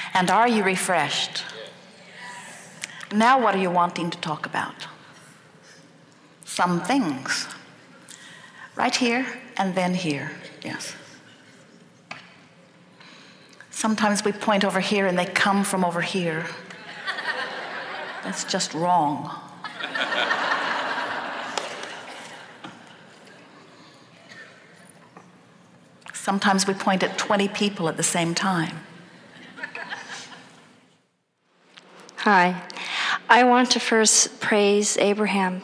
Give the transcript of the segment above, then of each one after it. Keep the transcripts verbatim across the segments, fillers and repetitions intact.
And are you refreshed? Now what are you wanting to talk about? Some things. Right here and then here, yes. Sometimes we point over here and they come from over here. That's just wrong. Sometimes we point at twenty people at the same time. Hi. I want to first praise Abraham.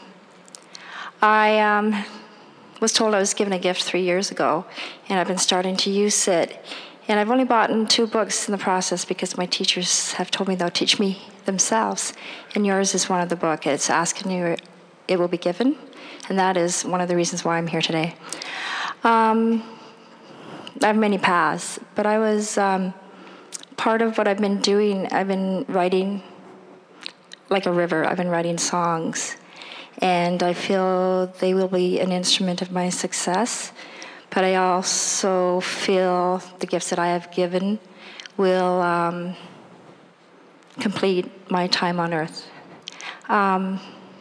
I um, was told I was given a gift three years ago, and I've been starting to use it. And I've only bought two books in the process because my teachers have told me they'll teach me themselves. And yours is one of the books. It's Asking You, It Will Be Given. And that is one of the reasons why I'm here today. Um, I have many paths, but I was, um, part of what I've been doing, I've been writing like a river. I've been writing songs. And I feel they will be an instrument of my success. But I also feel the gifts that I have given will um, complete my time on earth. Um,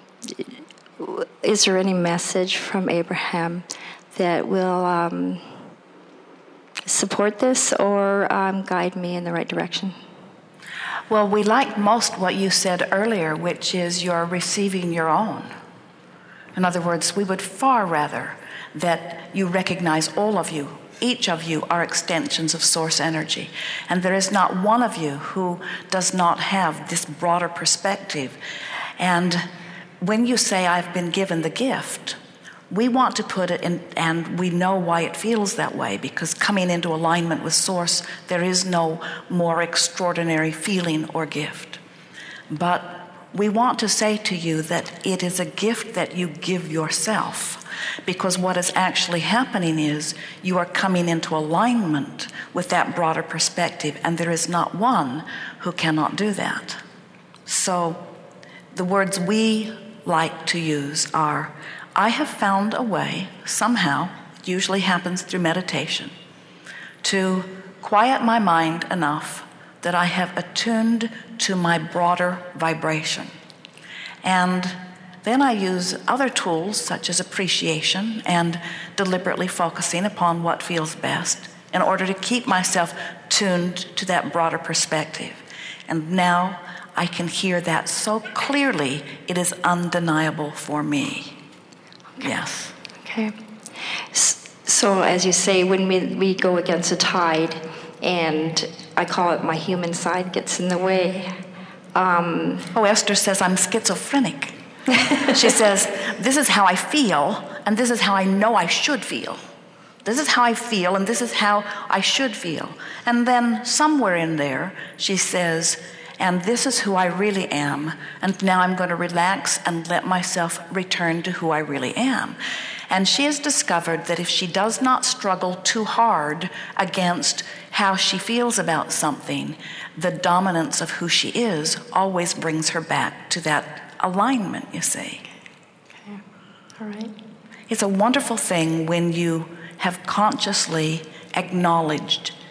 is there any message from Abraham that will um, support this or um, guide me in the right direction? Well, we liked most what you said earlier, which is you're receiving your own. In other words, we would far rather that you recognize all of you, each of you are extensions of source energy. And there is not one of you who does not have this broader perspective. And when you say, I've been given the gift, we want to put it in, and we know why it feels that way, because coming into alignment with source, there is no more extraordinary feeling or gift. But we want to say to you that it is a gift that you give yourself. Because what is actually happening is you are coming into alignment with that broader perspective, and there is not one who cannot do that. So the words we like to use are, I have found a way, somehow, it usually happens through meditation, to quiet my mind enough that I have attuned to my broader vibration. And then I use other tools such as appreciation and deliberately focusing upon what feels best in order to keep myself tuned to that broader perspective. And now I can hear that so clearly, it is undeniable for me. Okay. Yes. Okay. So as you say, when we, we go against a tide, and I call it my human side gets in the way. Um, oh, Esther says I'm schizophrenic. She says, this is how I feel, and this is how I know I should feel. This is how I feel, and this is how I should feel. And then somewhere in there, she says, and this is who I really am, and now I'm going to relax and let myself return to who I really am. And she has discovered that if she does not struggle too hard against how she feels about something, the dominance of who she is always brings her back to that alignment, you see. Okay, all right. It's a wonderful thing when you have consciously acknowledged